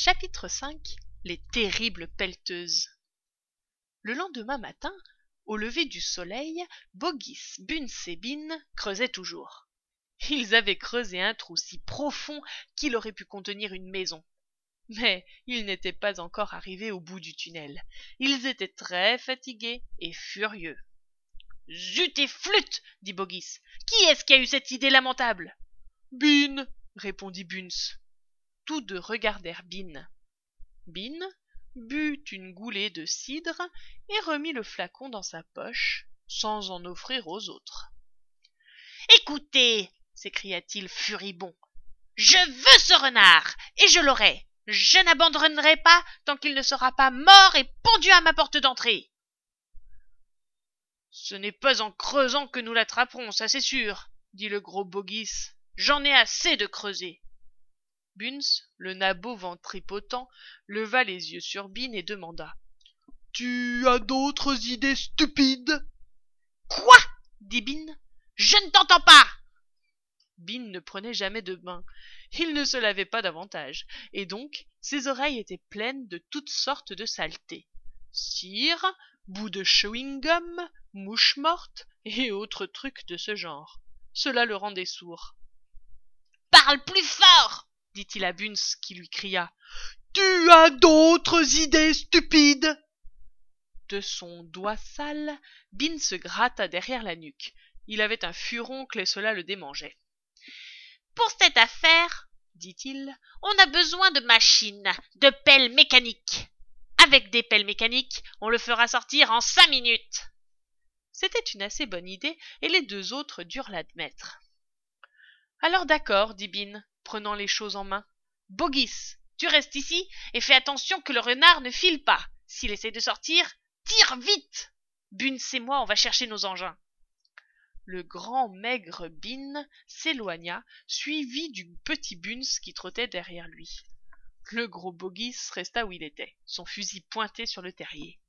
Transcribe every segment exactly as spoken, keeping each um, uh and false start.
Chapitre cinq. Les terribles pelleteuses. Le lendemain matin, au lever du soleil, Boggis, Bunz et Bin creusaient toujours. Ils avaient creusé un trou si profond qu'il aurait pu contenir une maison. Mais ils n'étaient pas encore arrivés au bout du tunnel. Ils étaient très fatigués et furieux. « Zut et flûte !» dit Boggis. « Qui est-ce qui a eu cette idée lamentable ?»« Bin !» répondit Bunz. Tous deux regardèrent Bin. Bin but une goulée de cidre et remit le flacon dans sa poche, sans en offrir aux autres. « Écoutez !» s'écria-t-il furibond. « Je veux ce renard, et je l'aurai. Je n'abandonnerai pas tant qu'il ne sera pas mort et pendu à ma porte d'entrée. »« Ce n'est pas en creusant que nous l'attraperons, ça c'est sûr, » dit le gros Boggis. « J'en ai assez de creuser. » Bunz, le nabot ventripotent, leva les yeux sur Bin et demanda. « Tu as d'autres idées stupides ?»« Quoi ?» dit Bin. « Je ne t'entends pas !» Bin ne prenait jamais de bain. Il ne se lavait pas davantage, et donc ses oreilles étaient pleines de toutes sortes de saletés. Cire, bouts de chewing-gum, mouches mortes et autres trucs de ce genre. Cela le rendait sourd. « Parle plus fort !» dit-il à Bunz qui lui cria. « Tu as d'autres idées stupides ?» De son doigt sale, Bin se gratta derrière la nuque. Il avait un furoncle et cela le démangeait. « Pour cette affaire, dit-il, on a besoin de machines, de pelles mécaniques. Avec des pelles mécaniques, on le fera sortir en cinq minutes. » C'était une assez bonne idée et les deux autres durent l'admettre. « Alors d'accord, dit Bin, prenant les choses en main. « Boggis, tu restes ici et fais attention que le renard ne file pas. S'il essaie de sortir, tire vite. Bunz et moi, on va chercher nos engins. » Le grand maigre Bin s'éloigna, suivi du petit Bunz qui trottait derrière lui. Le gros Boggis resta où il était, son fusil pointé sur le terrier.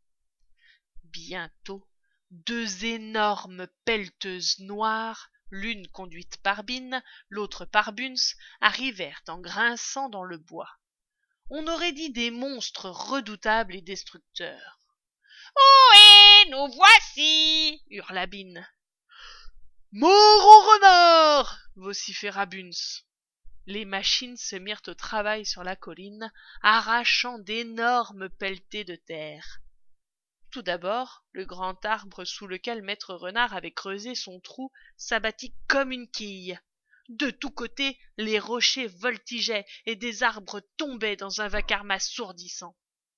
Bientôt, deux énormes pelleteuses noires, l'une conduite par Bin, l'autre par Bunz, arrivèrent en grinçant dans le bois. On aurait dit des monstres redoutables et destructeurs. « Ohé, nous voici !» hurla Bin. « Mort au renard !» vociféra Bunz. Les machines se mirent au travail sur la colline, arrachant d'énormes pelletées de terre. Tout d'abord, le grand arbre sous lequel maître Renard avait creusé son trou s'abattit comme une quille. De tous côtés, les rochers voltigeaient et des arbres tombaient dans un vacarme assourdissant.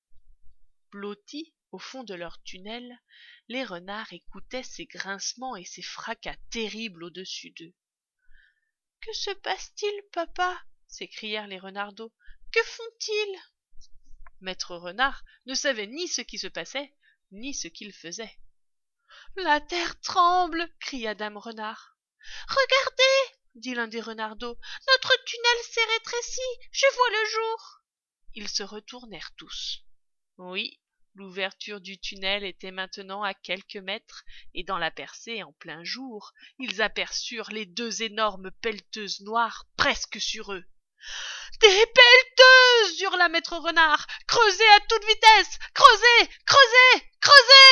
Blottis au fond de leur tunnel, les renards écoutaient ces grincements et ces fracas terribles au-dessus d'eux. « Que se passe-t-il, papa ?» s'écrièrent les renardeaux. « Que font-ils » Maître Renard ne savait ni ce qui se passait, ni ce qu'il faisait. « La terre tremble !» cria dame Renard. « Regardez !» dit l'un des renardeaux. « Notre tunnel s'est rétréci, je vois le jour !» Ils se retournèrent tous. Oui, l'ouverture du tunnel était maintenant à quelques mètres, et dans la percée, en plein jour, ils aperçurent les deux énormes pelleteuses noires presque sur eux. « Des pelleteuses !» hurla maître Renard. « Creusez à toute vitesse ! Creusez ! Creusez ! Creusez !»